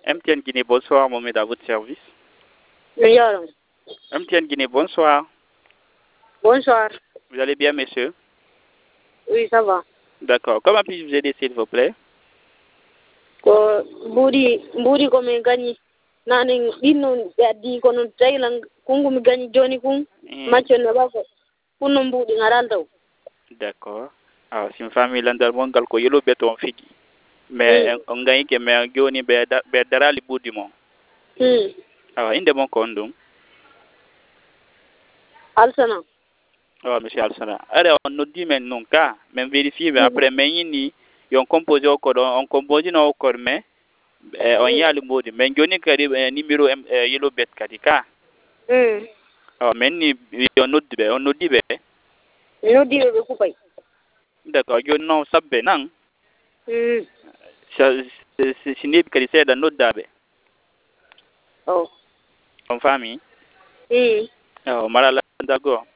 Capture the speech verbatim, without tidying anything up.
M T N Guinée, bonsoir, Mohamed, à votre service. Meilleur. M T N Guinée, bonsoir. Bonsoir. Vous allez bien, monsieur? Oui, ça va. D'accord. Comment puis-je vous aider, s'il vous plaît? Ko buri buri ko me gagni nanen dinno yaddi kono taylan kungu mi gagni joni kun matcho ne ba ko kunno mbudi ngaral taw. D'accord. Alors, si une famille landal mongal ko yelo beton fiji. Mais on gagne que mais joni be be darali budi mo. Hmm. Alors, inde mon kondum. Alsana. Oh, monsieur Alsana. Alors, on nous dit maintenant cas, même vérifier mais après mais ni yon composé au code on compose no au code mais on y a le mot mais joni kadi numéro yelo bet kadi ka. Hmm. Oh, mais ni on nous dit on nous dit be. No di be ku pay. D'accord, joni non sabbe nan. Hmm. Si ni kadi seda no dabe. Oh. On famille. Hmm. Oh, malala dago.